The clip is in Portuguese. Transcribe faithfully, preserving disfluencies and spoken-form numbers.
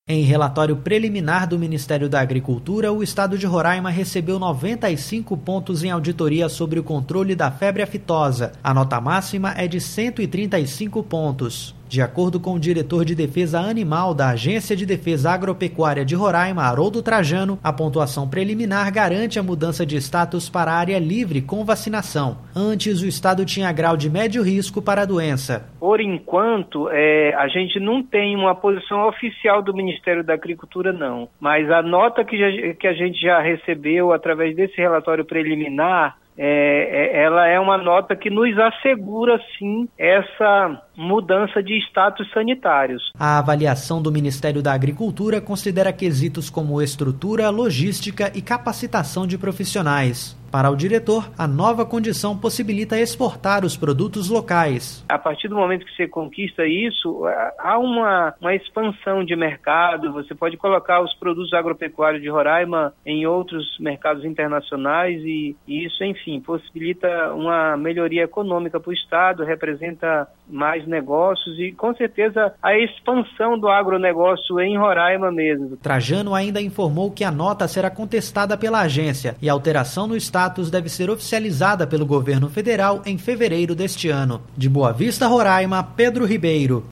Em relatório preliminar do Ministério da Agricultura, o estado de Roraima recebeu noventa e cinco pontos em auditoria sobre o controle da febre aftosa. A nota máxima é de cento e trinta e cinco pontos. De acordo com o diretor de Defesa Animal da Agência de Defesa Agropecuária de Roraima, Haroldo Trajano, a pontuação preliminar garante a mudança de status para área livre com vacinação. Antes, o estado tinha grau de médio risco para a doença. Por enquanto, é, a gente não tem uma posição oficial do Ministério da Agricultura, não. Mas a nota que, já, que a gente já recebeu através desse relatório preliminar, É, ela é uma nota que nos assegura, sim, essa mudança de status sanitários. A avaliação do Ministério da Agricultura considera quesitos como estrutura, logística e capacitação de profissionais. Para o diretor, a nova condição possibilita exportar os produtos locais. A partir do momento que você conquista isso, há uma, uma expansão de mercado, você pode colocar os produtos agropecuários de Roraima em outros mercados internacionais e, e isso, enfim, possibilita uma melhoria econômica para o estado, representa mais negócios e, com certeza, a expansão do agronegócio em Roraima mesmo. Trajano ainda informou que a nota será contestada pela agência e a alteração no status deve ser oficializada pelo governo federal em fevereiro deste ano. De Boa Vista, Roraima, Pedro Ribeiro.